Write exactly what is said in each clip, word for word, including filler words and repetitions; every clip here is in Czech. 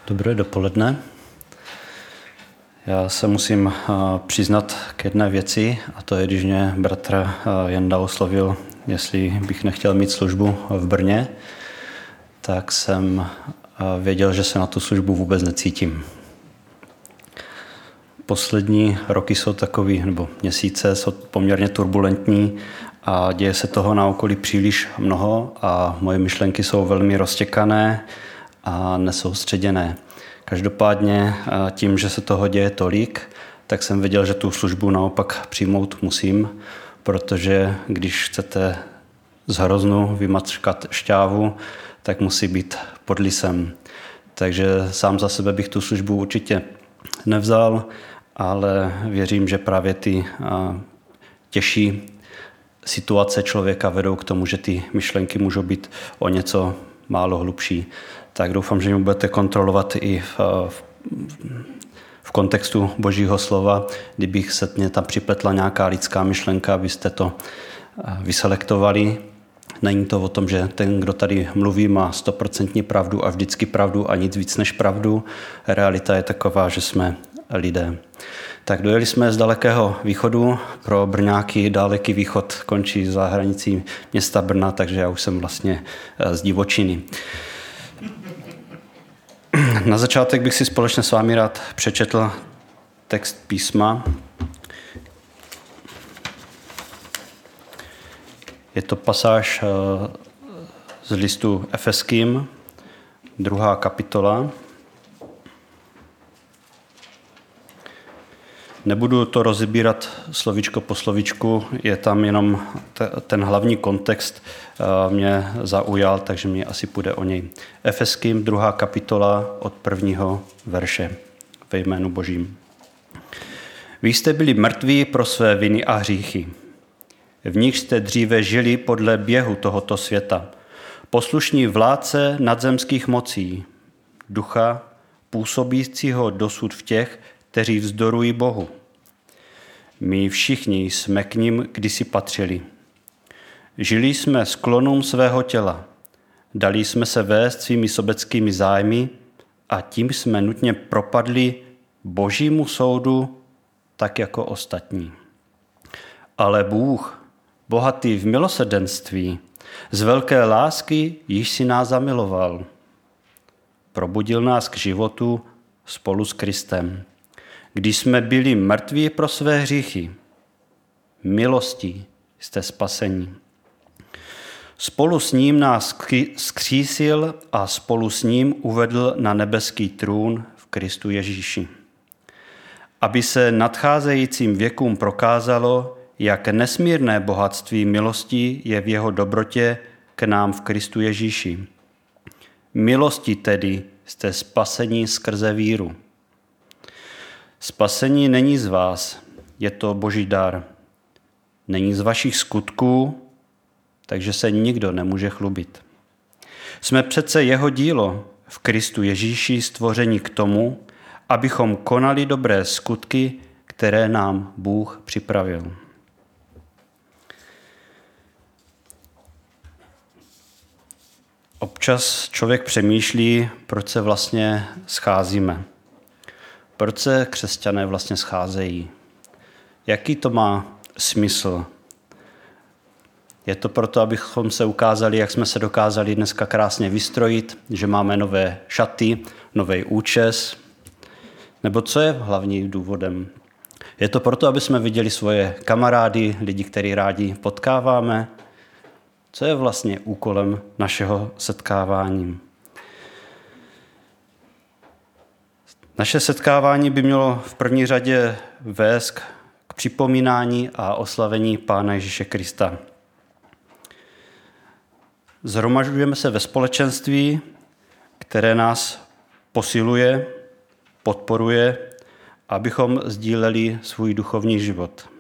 Dobré dopoledne. Já se musím přiznat k jedné věci, a to je, když mě bratr Janda oslovil, jestli bych nechtěl mít službu v Brně, tak jsem věděl, že se na tu službu vůbec necítím. Poslední roky jsou takový, nebo měsíce jsou poměrně turbulentní a děje se toho na okolí příliš mnoho a moje myšlenky jsou velmi roztěkané a nesoustředěné. Každopádně tím, že se toho děje tolik, tak jsem věděl, že tu službu naopak přijmout musím, protože když chcete z hroznu vymačkat šťávu, tak musí být pod lisem. Takže sám za sebe bych tu službu určitě nevzal, ale věřím, že právě ty těžší situace člověka vedou k tomu, že ty myšlenky můžou být o něco málo hlubší. Tak doufám, že mě budete kontrolovat i v, v, v kontextu Božího slova. Kdybych se mě tam připletla nějaká lidská myšlenka, abyste to vyselektovali. Není to o tom, že ten, kdo tady mluví, má stoprocentní pravdu a vždycky pravdu a nic víc než pravdu. Realita je taková, že jsme lidé. Tak dojeli jsme z dalekého východu. Pro Brňáky daleký východ končí za hranicí města Brna, takže já už jsem vlastně z divočiny. Na začátek bych si společně s vámi rád přečetl text písma. Je to pasáž z listu Efeským, druhá kapitola. Nebudu to rozebírat slovíčko po slovíčku, je tam jenom t- ten hlavní kontext mě zaujal, takže mi asi půjde o něj. Efeským, druhá kapitola od prvního verše ve jménu Božím. Vy jste byli mrtví pro své viny a hříchy. V nich jste dříve žili podle běhu tohoto světa. Poslušní vládce nadzemských mocí, ducha působícího dosud v těch, kteří vzdorují Bohu. My všichni jsme k ním kdysi patřili. Žili jsme sklonům svého těla. Dali jsme se vést svými sobeckými zájmy a tím jsme nutně propadli Božímu soudu tak jako ostatní. Ale Bůh, bohatý v milosrdenství, z velké lásky již si nás zamiloval. Probudil nás k životu spolu s Kristem. Když jsme byli mrtví pro své hříchy, milostí jste spaseni. Spolu s ním nás vzkřísil a spolu s ním uvedl na nebeský trůn v Kristu Ježíši. Aby se nadcházejícím věkům prokázalo, jak nesmírné bohatství milosti je v jeho dobrotě k nám v Kristu Ježíši. Milosti tedy jste spaseni skrze víru. Spasení není z vás, je to Boží dar. Není z vašich skutků, takže se nikdo nemůže chlubit. Jsme přece jeho dílo v Kristu Ježíši stvoření k tomu, abychom konali dobré skutky, které nám Bůh připravil. Občas člověk přemýšlí, proč se vlastně scházíme. Proč se křesťané vlastně scházejí? Jaký to má smysl? Je to proto, abychom se ukázali, jak jsme se dokázali dneska krásně vystrojit, že máme nové šaty, nový účes? Nebo co je hlavním důvodem? Je to proto, aby jsme viděli svoje kamarády, lidi, který rádi potkáváme? Co je vlastně úkolem našeho setkávání? Naše setkávání by mělo v první řadě vést k připomínání a oslavení Pána Ježíše Krista. Shromažďujeme se ve společenství, které nás posiluje, podporuje, abychom sdíleli svůj duchovní život.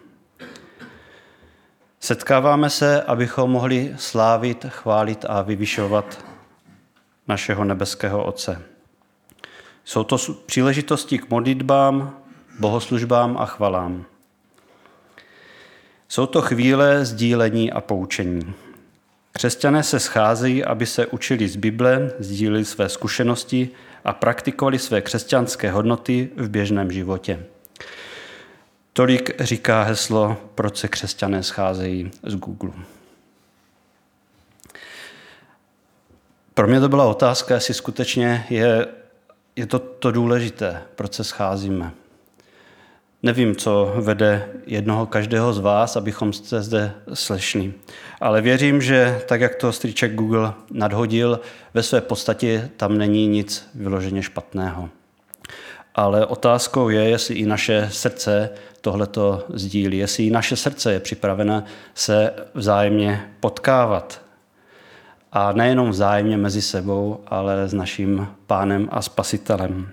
Setkáváme se, abychom mohli slávit, chválit a vyvyšovat našeho nebeského Otce. Jsou to příležitosti k modlitbám, bohoslužbám a chvalám. Jsou to chvíle sdílení a poučení. Křesťané se scházejí, aby se učili z Bible, sdíleli své zkušenosti a praktikovali své křesťanské hodnoty v běžném životě. Tolik říká heslo, proč se křesťané scházejí z Google. Pro mě to byla otázka, jestli skutečně je, je to, to důležité, proč se scházíme. Nevím, co vede jednoho každého z vás, abychom se zde slyšeli. Ale věřím, že tak, jak to strýček Google nadhodil, ve své podstatě tam není nic vyloženě špatného. Ale otázkou je, jestli i naše srdce tohleto sdílí, jestli i naše srdce je připravené se vzájemně potkávat. A nejenom vzájemně mezi sebou, ale s naším Pánem a Spasitelem.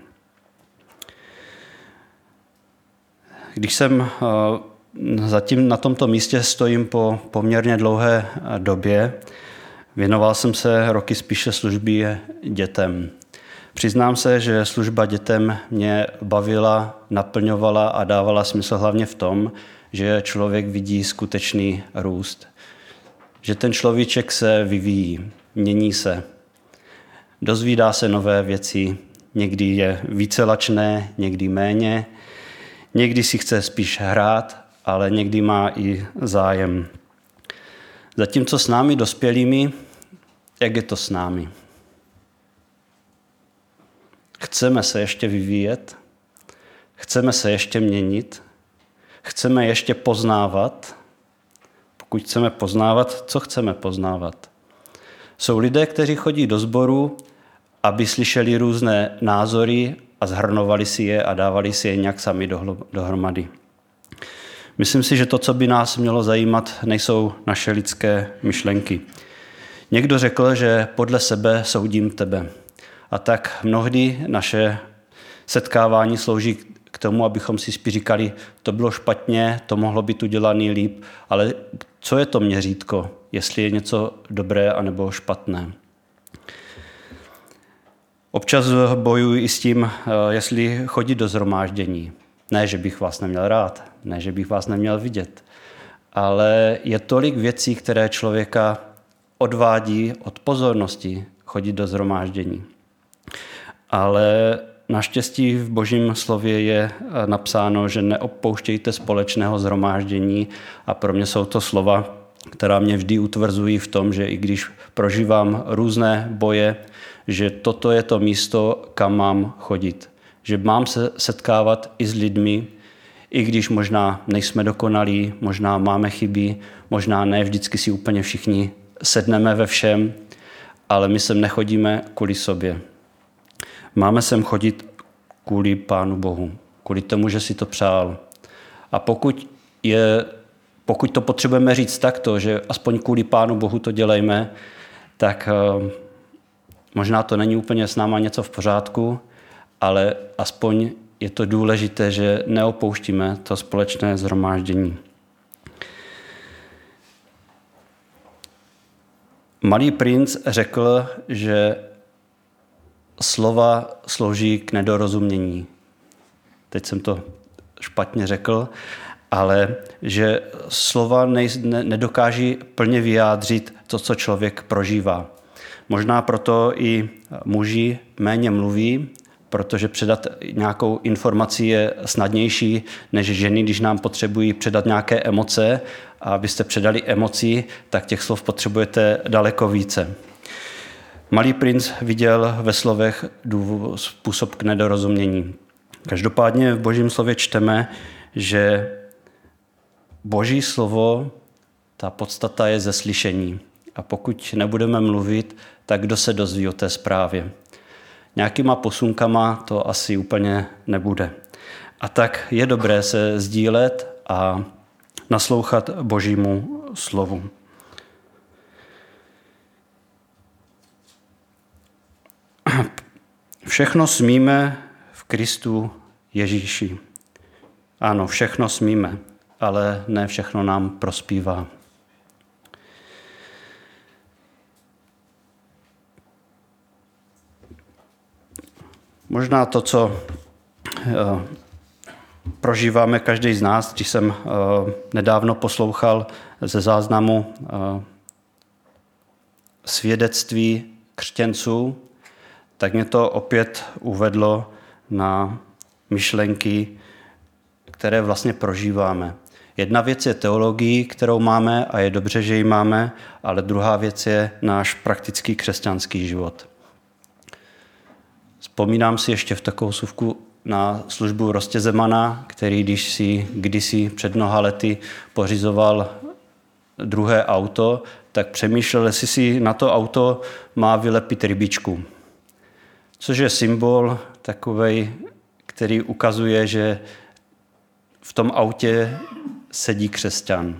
Když jsem zatím na tomto místě stojím po poměrně dlouhé době, věnoval jsem se roky spíše službě dětem. Přiznám se, že služba dětem mě bavila, naplňovala a dávala smysl hlavně v tom, že člověk vidí skutečný růst. Že ten človíček se vyvíjí, mění se, dozvídá se nové věci, někdy je více lačné, někdy méně, někdy si chce spíš hrát, ale někdy má i zájem. Zatímco s námi dospělými, jak je to s námi? Chceme se ještě vyvíjet? Chceme se ještě měnit? Chceme ještě poznávat? Pokud chceme poznávat, co chceme poznávat? Jsou lidé, kteří chodí do sboru, aby slyšeli různé názory a zhrnovali si je a dávali si je nějak sami dohromady. Myslím si, že to, co by nás mělo zajímat, nejsou naše lidské myšlenky. Někdo řekl, že podle sebe soudím tebe. A tak mnohdy naše setkávání slouží k tomu, abychom si spíš říkali, to bylo špatně, to mohlo být udělaný líp, ale co je to měřítko, jestli je něco dobré anebo špatné? Občas bojuji i s tím, jestli chodit do shromáždění. Ne, že bych vás neměl rád, ne, že bych vás neměl vidět, ale je tolik věcí, které člověka odvádí od pozornosti chodit do shromáždění. Ale naštěstí v Božím slově je napsáno, že neopouštějte společného shromáždění a pro mě jsou to slova, která mě vždy utvrzují v tom, že i když prožívám různé boje, že toto je to místo, kam mám chodit. Že mám se setkávat i s lidmi, i když možná nejsme dokonalí, možná máme chyby, možná ne vždycky si úplně všichni sedneme ve všem, ale my sem nechodíme kvůli sobě. Máme sem chodit kvůli Pánu Bohu, kvůli tomu, že si to přál. A pokud, je, pokud to potřebujeme říct takto, že aspoň kvůli Pánu Bohu to dělejme, tak uh, možná to není úplně s náma něco v pořádku, ale aspoň je to důležité, že neopouštíme to společné shromáždění. Malý princ řekl, že slova slouží k nedorozumění. Teď jsem to špatně řekl, ale že slova nej, ne, nedokáží plně vyjádřit to, co člověk prožívá. Možná proto i muži méně mluví, protože předat nějakou informaci je snadnější než ženy, když nám potřebují předat nějaké emoce. A abyste předali emoci, tak těch slov potřebujete daleko více. Malý princ viděl ve slovech důvod, způsob k nedorozumění. Každopádně v Božím slově čteme, že Boží slovo, ta podstata je ze slyšení. A pokud nebudeme mluvit, tak kdo se dozví o té zprávě? Nějakýma posunkama to asi úplně nebude. A tak je dobré se sdílet a naslouchat Božímu slovu. Všechno smíme v Kristu Ježíši. Ano, všechno smíme, ale ne všechno nám prospívá. Možná to, co uh, prožíváme každý z nás, když jsem uh, nedávno poslouchal ze záznamu uh, svědectví křtěnců, tak mě to opět uvedlo na myšlenky, které vlastně prožíváme. Jedna věc je teologie, kterou máme a je dobře, že ji máme, ale druhá věc je náš praktický křesťanský život. Vzpomínám si ještě v takovou suvku na službu Rostě Zemana, který když si kdysi před mnoha lety pořizoval druhé auto, tak přemýšlel, jestli si na to auto má vylepit rybičku. Což je symbol takovej, který ukazuje, že v tom autě sedí křesťan.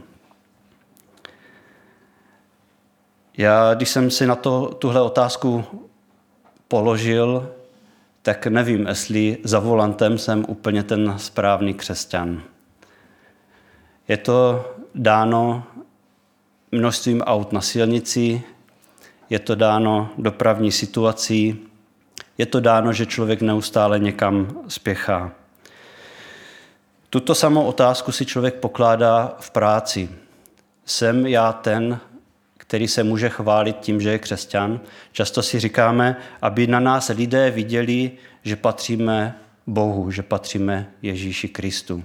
Já, když jsem si na to, tuhle otázku položil, tak nevím, jestli za volantem jsem úplně ten správný křesťan. Je to dáno množstvím aut na silnici, je to dáno dopravní situací, je to dáno, že člověk neustále někam spěchá. Tuto samou otázku si člověk pokládá v práci. Jsem já ten, který se může chválit tím, že je křesťan? Často si říkáme, aby na nás lidé viděli, že patříme Bohu, že patříme Ježíši Kristu.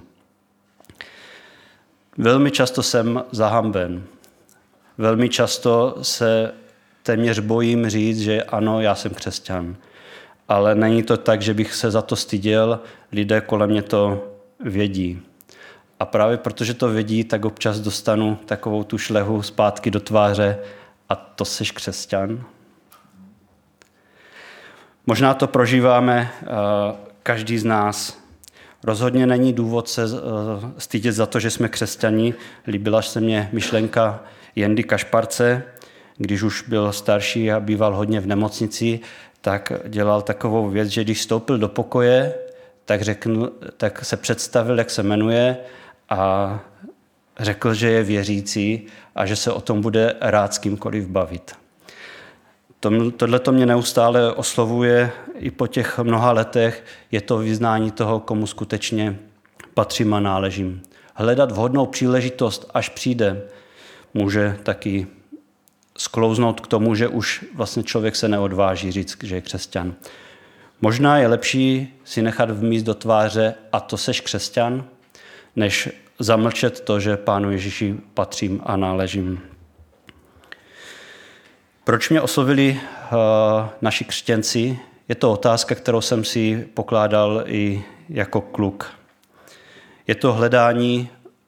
Velmi často jsem zahamben. Velmi často se téměř bojím říct, že ano, já jsem křesťan. Ale není to tak, že bych se za to styděl, lidé kolem mě to vědí. A právě protože to vědí, tak občas dostanu takovou tu šlehu zpátky do tváře a to seš křesťan. Možná to prožíváme uh, každý z nás. Rozhodně není důvod se uh, stydět za to, že jsme křesťani. Líbila se mně myšlenka Jendy Kašparce, když už byl starší a býval hodně v nemocnici, tak dělal takovou věc, že když vstoupil do pokoje, tak, řekl, tak se představil, jak se jmenuje a řekl, že je věřící a že se o tom bude rád s kýmkoliv bavit. Tohle to mě neustále oslovuje i po těch mnoha letech. Je to vyznání toho, komu skutečně patřím a náležím. Hledat vhodnou příležitost, až přijde, může taky sklouznout k tomu, že už vlastně člověk se neodváží říct, že je křesťan. Možná je lepší si nechat vmíst do tváře a to seš křesťan, než zamlčet to, že Pánu Ježíši patřím a náležím. Proč mě oslovili uh, naši křesťanci? Je to otázka, kterou jsem si pokládal i jako kluk. Je to hledání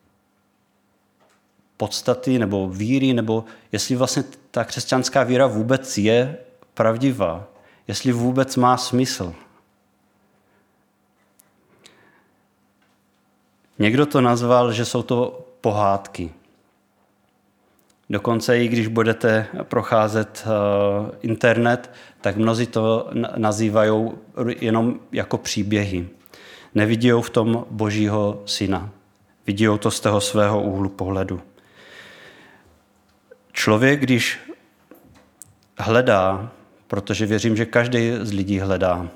podstaty nebo víry, nebo jestli vlastně ta křesťanská víra vůbec je pravdivá, jestli vůbec má smysl. Někdo to nazval, že jsou to pohádky. Dokonce i když budete procházet uh, internet, tak mnozí to nazývají jenom jako příběhy. Nevidí v tom Božího syna. Vidí to z toho svého úhlu pohledu. Člověk, když hledá, protože věřím, že každý z lidí hledá,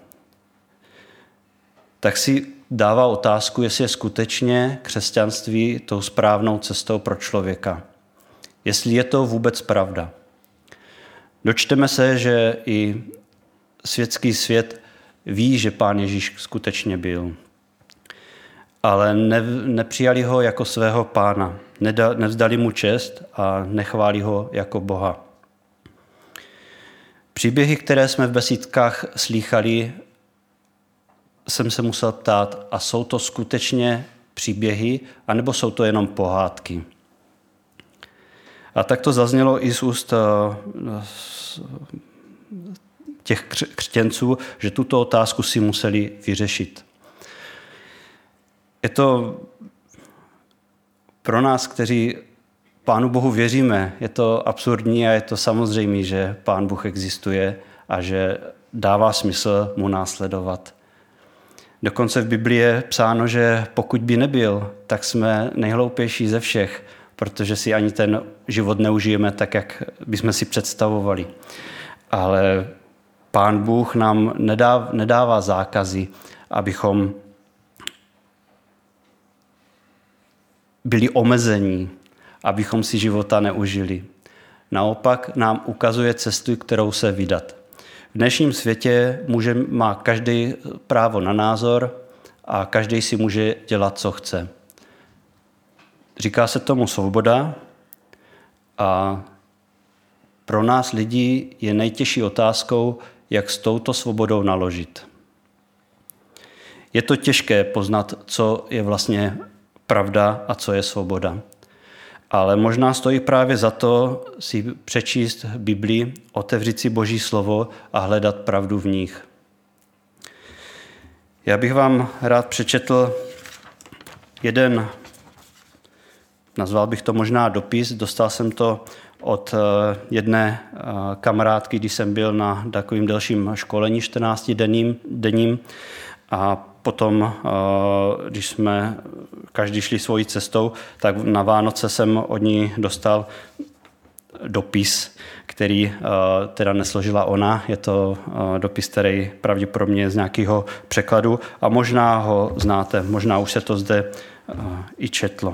tak si dává otázku, jestli je skutečně křesťanství tou správnou cestou pro člověka. Jestli je to vůbec pravda. Dočteme se, že i světský svět ví, že Pán Ježíš skutečně byl. Ale ne, nepřijali ho jako svého pána, neda, nevzdali mu čest a nechválí ho jako Boha. Příběhy, které jsme v besídkách slýchali, jsem se musel ptát, a jsou to skutečně příběhy, anebo jsou to jenom pohádky? A tak to zaznělo i z úst těch křesťanců, že tuto otázku si museli vyřešit. Je to pro nás, kteří Pánu Bohu věříme, je to absurdní a je to samozřejmé, že Pán Bůh existuje a že dává smysl mu následovat. Dokonce v Biblii je psáno, že pokud by nebyl, tak jsme nejhloupější ze všech, protože si ani ten život neužijeme tak, jak bychom si představovali. Ale Pán Bůh nám nedá, nedává zákazy, abychom byli omezení, abychom si života neužili. Naopak nám ukazuje cestu, kterou se vydat. V dnešním světě může, má každý právo na názor a každý si může dělat, co chce. Říká se tomu svoboda a pro nás lidi je nejtěžší otázkou, jak s touto svobodou naložit. Je to těžké poznat, co je vlastně pravda a co je svoboda. Ale možná stojí právě za to si přečíst Biblii, otevřít si Boží slovo a hledat pravdu v nich. Já bych vám rád přečetl jeden, nazval bych to možná dopis, dostal jsem to od jedné kamarádky, když jsem byl na takovým delším školení čtrnáctidenním denním, a potom, když jsme každý šli svojí cestou, tak na Vánoce jsem od ní dostal dopis, který teda nesložila ona. Je to dopis, který pravděpodobně je z nějakého překladu a možná ho znáte, možná už se to zde i četlo.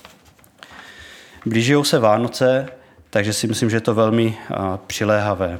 Blíží se Vánoce, takže si myslím, že je to velmi přiléhavé.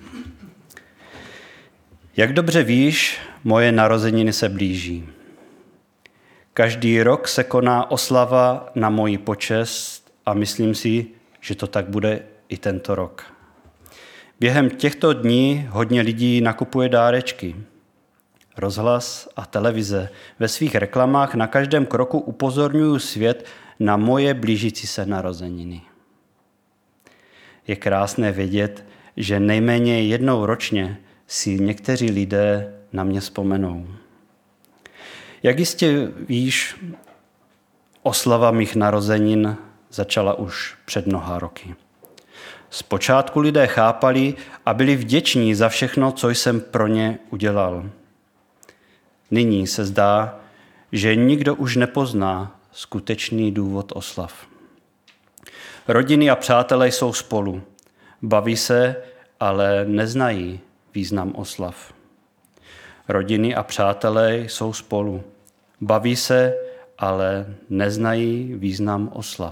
Jak dobře víš, moje narozeniny se blíží. Každý rok se koná oslava na moji počest a myslím si, že to tak bude i tento rok. Během těchto dní hodně lidí nakupuje dárečky. Rozhlas a televize ve svých reklamách na každém kroku upozorňují svět na moje blížící se narozeniny. Je krásné vědět, že nejméně jednou ročně si někteří lidé na mě vzpomenou. Jak jistě víš, oslava mých narozenin začala už před mnoha roky. Zpočátku lidé chápali a byli vděční za všechno, co jsem pro ně udělal. Nyní se zdá, že nikdo už nepozná skutečný důvod oslav. Rodiny a přátelé jsou spolu. Baví se, ale neznají význam oslav. Rodiny a přátelé jsou spolu. Baví se, ale neznají význam oslav.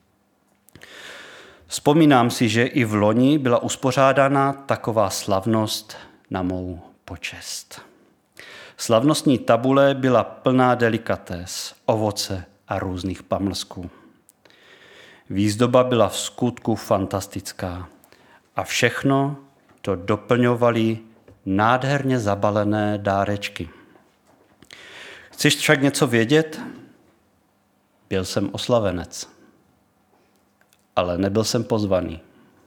Vzpomínám si, že i v loni byla uspořádána taková slavnost na mou počest. Slavnostní tabule byla plná delikatés, ovoce a různých pamlsků. Výzdoba byla v skutku fantastická a všechno to doplňovaly nádherně zabalené dárečky. Chceš však něco vědět? Byl jsem oslavenec, ale nebyl jsem pozvaný.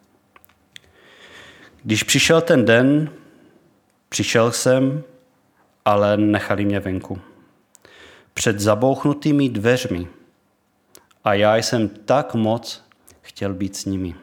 Když přišel ten den, přišel jsem, ale nechali mě venku. Před zabouchnutými dveřmi. A já jsem tak moc chtěl být s nimi.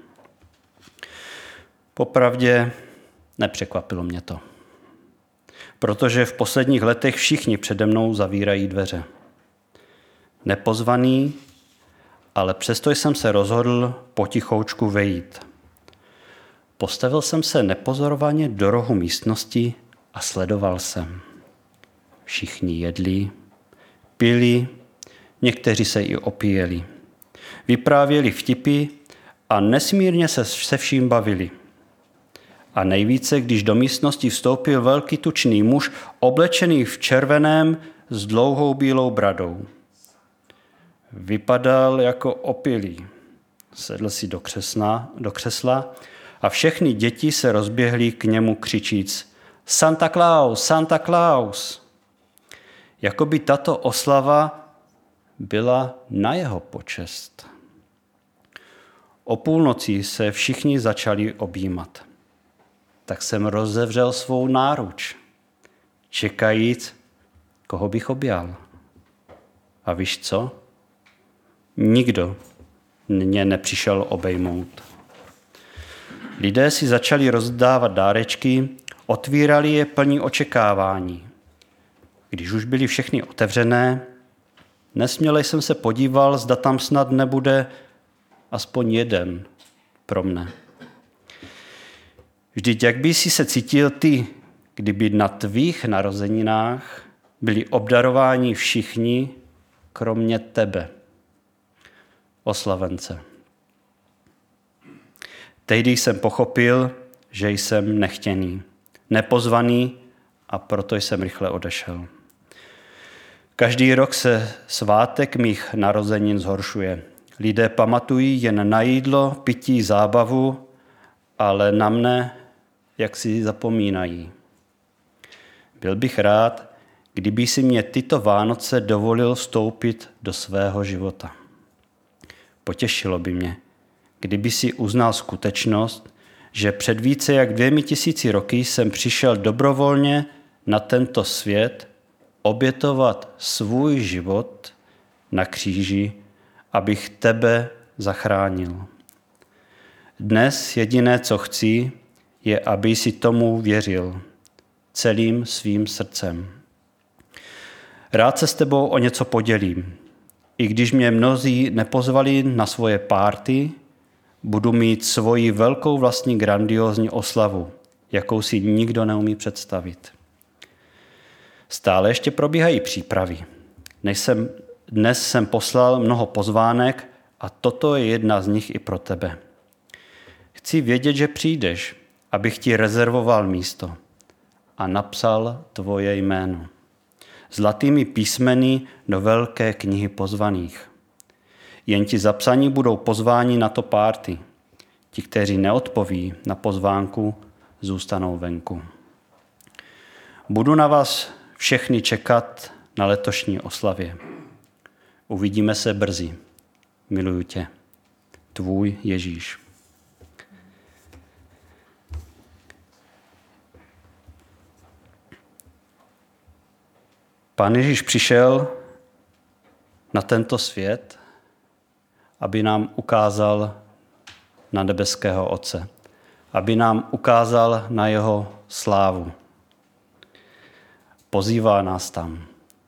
Popravdě nepřekvapilo mě to. Protože v posledních letech všichni přede mnou zavírají dveře. Nepozvaný, ale přesto jsem se rozhodl potichoučku vejít. Postavil jsem se nepozorovaně do rohu místnosti a sledoval jsem. Všichni jedli, pili, někteří se i opíjeli. Vyprávěli vtipy a nesmírně se se vším bavili. A nejvíce, když do místnosti vstoupil velký tučný muž, oblečený v červeném s dlouhou bílou bradou. Vypadal jako opilý. Sedl si do, křesna, do křesla a všechny děti se rozběhly k němu křičíc Santa Claus, Santa Claus. Jakoby tato oslava byla na jeho počest. O půlnoci se všichni začali objímat. Tak jsem rozevřel svou náruč, čekajíc, koho bych objal. A víš co? Nikdo mě nepřišel obejmout. Lidé si začali rozdávat dárečky, otvírali je plní očekávání. Když už byly všechny otevřené, nesměle jsem se podíval, zda tam snad nebude aspoň jeden pro mne. Vždyť jak by si se cítil ty, kdyby na tvých narozeninách byli obdarováni všichni, kromě tebe, oslavence. Tehdy jsem pochopil, že jsem nechtěný. nepozvaný a proto jsem rychle odešel. Každý rok se svátek mých narozenin zhoršuje. Lidé pamatují jen na jídlo, pití, zábavu, ale na mne jak si zapomínají. Byl bych rád, kdyby si mě tyto Vánoce dovolil vstoupit do svého života. Potěšilo by mě, kdyby si uznal skutečnost, že před více jak dvěmi tisíci roky jsem přišel dobrovolně na tento svět obětovat svůj život na kříži, abych tebe zachránil. Dnes jediné, co chci, je, aby si tomu věřil celým svým srdcem. Rád se s tebou o něco podělím. I když mě mnozí nepozvali na svoje párty, budu mít svoji velkou vlastní grandiózní oslavu, jakou si nikdo neumí představit. Stále ještě probíhají přípravy. Než jsem, dnes jsem poslal mnoho pozvánek a toto je jedna z nich i pro tebe. Chci vědět, že přijdeš, abych ti rezervoval místo a napsal tvoje jméno zlatými písmeny do velké knihy pozvaných. Jen ti zapsaní budou pozváni na to párty. Ti, kteří neodpoví na pozvánku, zůstanou venku. Budu na vás všechny čekat na letošní oslavě. Uvidíme se brzy. Miluju tě. Tvůj Ježíš. Pán Ježíš přišel na tento svět, aby nám ukázal na nebeského Otce, aby nám ukázal na jeho slávu. Pozývá nás tam,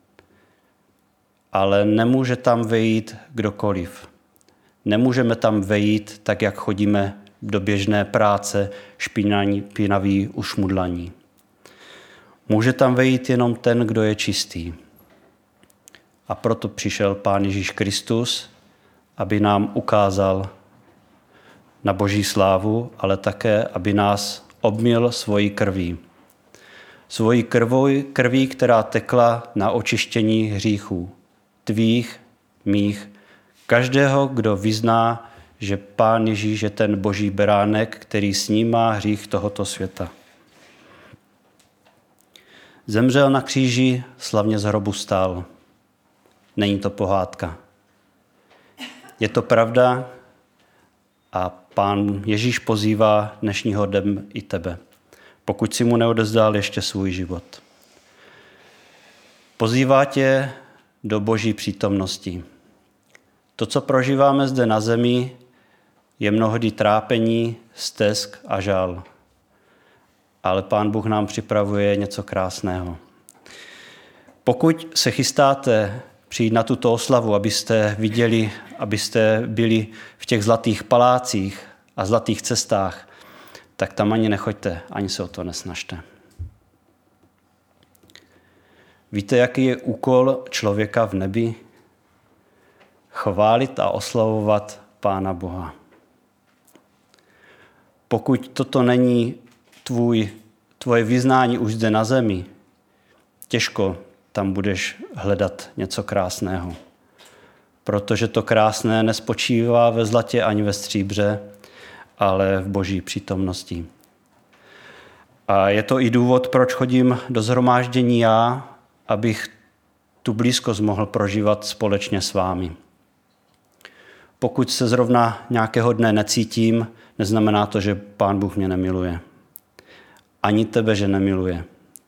ale nemůže tam vejít kdokoliv. Nemůžeme tam vejít tak, jak chodíme do běžné práce, špinaví, ušmudlaní. Může tam vejít jenom ten, kdo je čistý. A proto přišel Pán Ježíš Kristus, aby nám ukázal na Boží slávu, ale také, aby nás obmyl svojí krví. Svojí krví, krví, která tekla na očištění hříchů. Tvých, mých, každého, kdo vyzná, že Pán Ježíš je ten Boží beránek, který snímá hřích tohoto světa. Zemřel na kříži, slavně z hrobu stál. Není to pohádka. Je to pravda a Pán Ježíš pozývá dnešního dne i tebe, pokud si mu neodezdal ještě svůj život. Pozývá tě do Boží přítomnosti. To, co prožíváme zde na zemi, je mnohdy trápení, stesk a žál. Ale Pán Bůh nám připravuje něco krásného. Pokud se chystáte přijít na tuto oslavu, abyste viděli, abyste byli v těch zlatých palácích a zlatých cestách, tak tam ani nechoďte, ani se o to nesnažte. Víte, jaký je úkol člověka v nebi? Chválit a oslavovat Pána Boha. Pokud toto není tvůj, tvoje vyznání už zde na zemi, těžko tam budeš hledat něco krásného. Protože to krásné nespočívá ve zlatě ani ve stříbře, ale v Boží přítomnosti. A je to i důvod, proč chodím do shromáždění já, abych tu blízkost mohl prožívat společně s vámi. Pokud se zrovna nějakého dne necítím, neznamená to, že Pán Bůh mě nemiluje. Ani tebe, že nemiluje.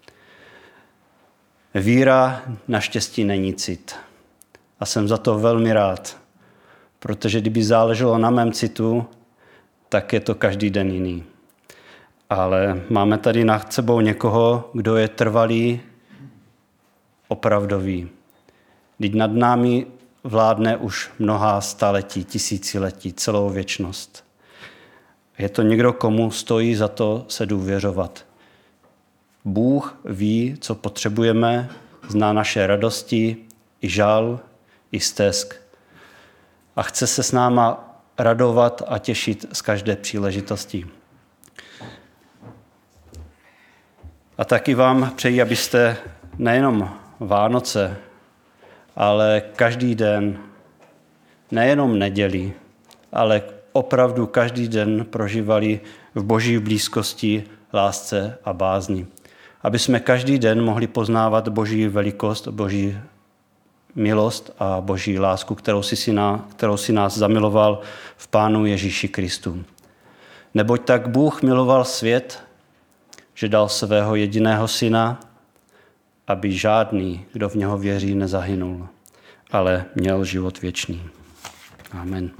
Víra naštěstí není cit. A jsem za to velmi rád, protože kdyby záleželo na mém citu, tak je to každý den jiný. Ale máme tady nad sebou někoho, kdo je trvalý, opravdový. Vždyť nad námi vládne už mnohá staletí, tisíciletí, celou věčnost. Je to někdo, komu stojí za to se důvěřovat. Bůh ví, co potřebujeme, zná naše radosti, i žal, i stesk. A chce se s náma radovat a těšit z každé příležitosti. A taky vám přeji, abyste nejenom Vánoce, ale každý den, nejenom neděli, ale opravdu každý den prožívali v Boží blízkosti, lásce a bázni. Aby jsme každý den mohli poznávat Boží velikost, Boží milost a Boží lásku, kterou si, si, na, kterou si nás zamiloval v Pánu Ježíši Kristu. Neboť tak Bůh miloval svět, že dal svého jediného syna, aby žádný, kdo v něho věří, nezahynul, ale měl život věčný. Amen.